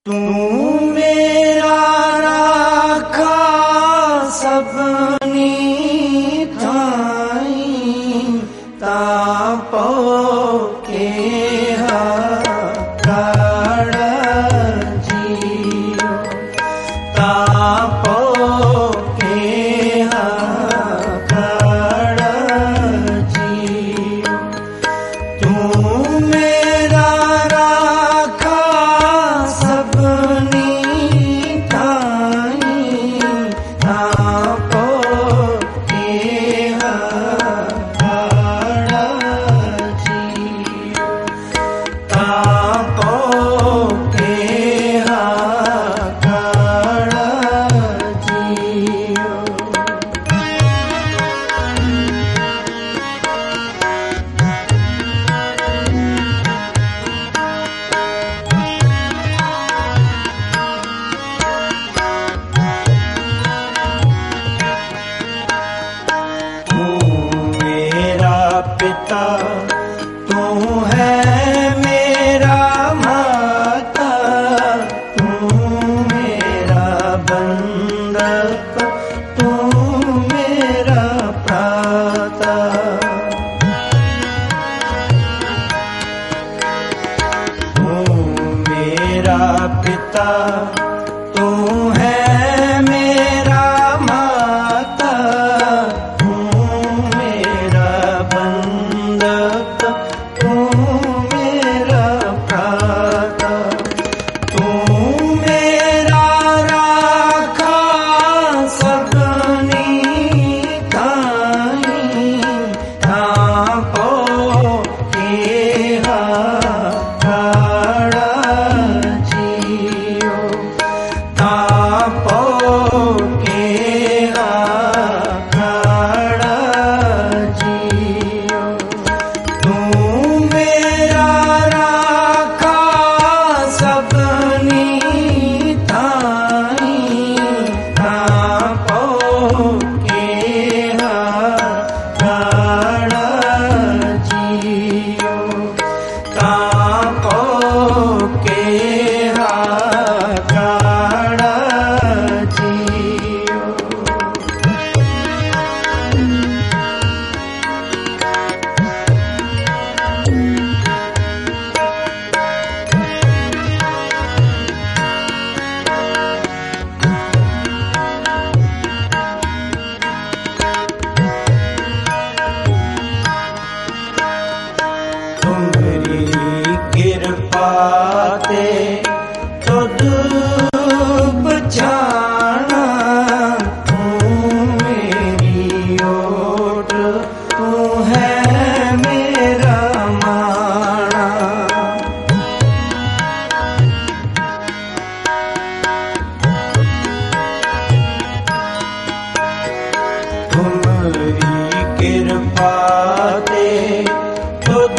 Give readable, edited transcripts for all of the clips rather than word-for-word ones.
तू मेरा राखा सबनी थाई तापो के हकार जियो तापो के हकार जियो तू मेरा राखा सबनी थाई तापो के हकार जियो तापो के हकार जियो। तू मेरा पिता तू है मेरा माता तू मेरा बंधक तू मेरा प्राता तू मेरा पिता तू है मेरा माता तू मेरा बंधक तू मेरा प्राता तू मेरा राखा सबनी थाई तापो के हकार जियो तापो के हकार जियो तू मेरा राखा सबनी थाई तापो के हकार जियो तापो के हकार जियो। तुम्हारी कृपा ते तुद बचाना तू मेरी ओट तू है मेरा माना तुम्हारी कृपा ते तुद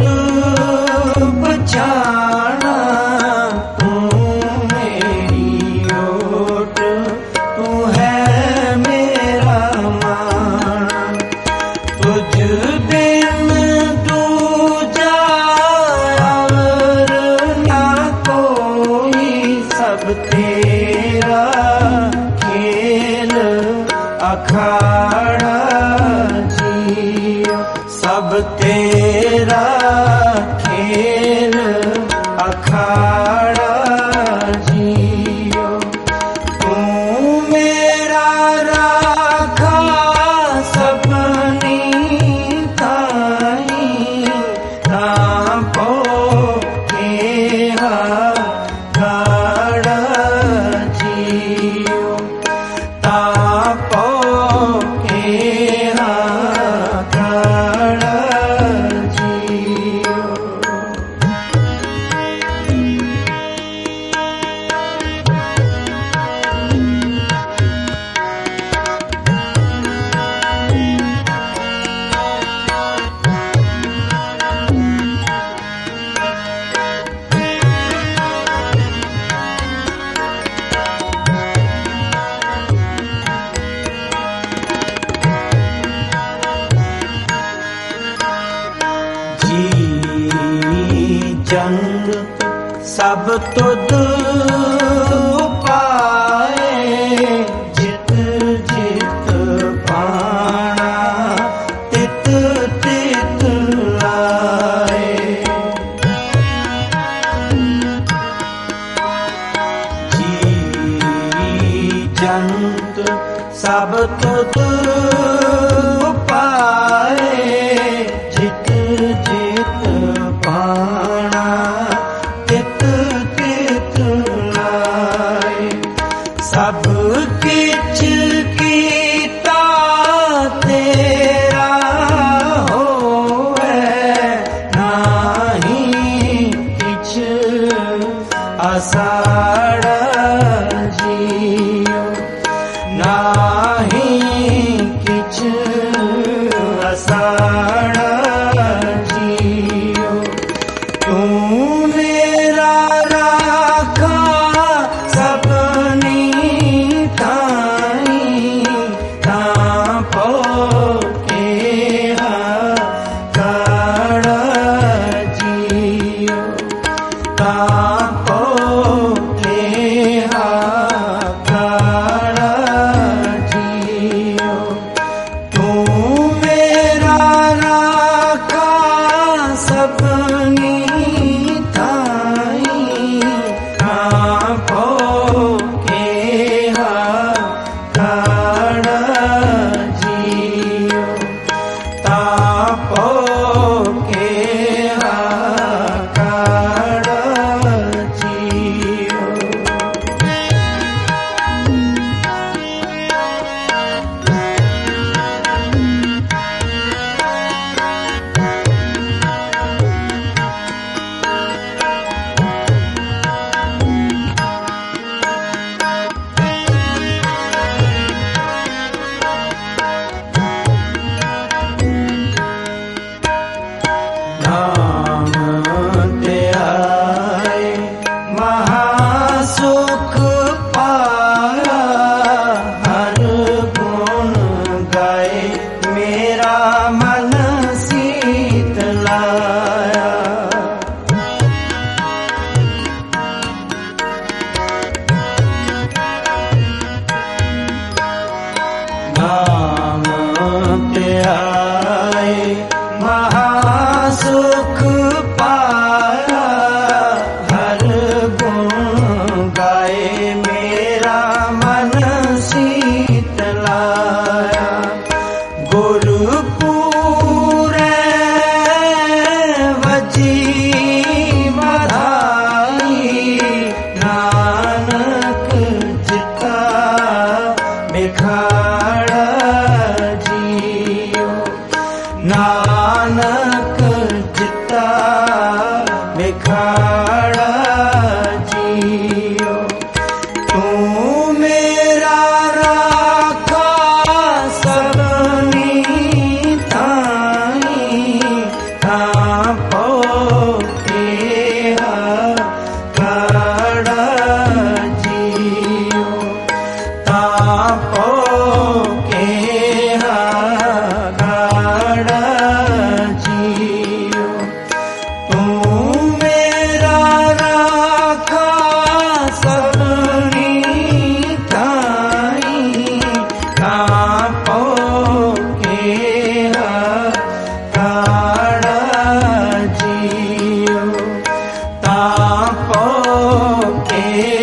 बचाना तू मेरी ओट तू है मेरा माना तुझ बिन दूजा और ना कोई सब तेरा खेल अखाड़ा जियो सब तेरा खेल अखाड़ा जियो तू मेरा राखा सबनी थाई तापो के हकार जियो तापो के हकार जियो। जंग सब तुद जंत सब तुद पाए, जित जित पाना तित तित लाए। सब किछ कीता तेरा होवे, नाही किछ आसाड़ जियो, नाही किछ आसाड़ जियो। तू मेरा राखा सबनी ताई, तापो के हाकाड़ जियो, तापो के हाकाड़ जियो। तू मेरा राखा सबनी ताई, तापो के हाकाड़ जियो, तापो के हाकाड़ जियो। नाम ध्याए महासुख पाया, हर गुण गाए मेरा मन शीतलाया। नाम ध्याए महासुख पाया, हर गुण गाए मेरा मन शीतलाया। गुरुपुरे वजी बधाई, नानक जिता बिखाड़ जियो, नानक जिता बिखाड़ जियो। तू मेरा राखा सबनी ताई, तापो के हाकाड़ जियो, तापो के हाकाड़ जियो। तू मेरा राखा सबनी ताई, तापो के हाकाड़ जियो, तापो के